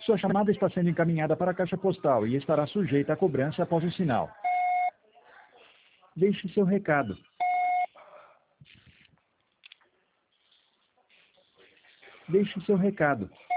Sua chamada está sendo encaminhada para a caixa postal e estará sujeita a cobrança após o sinal. Deixe seu recado. Deixe seu recado.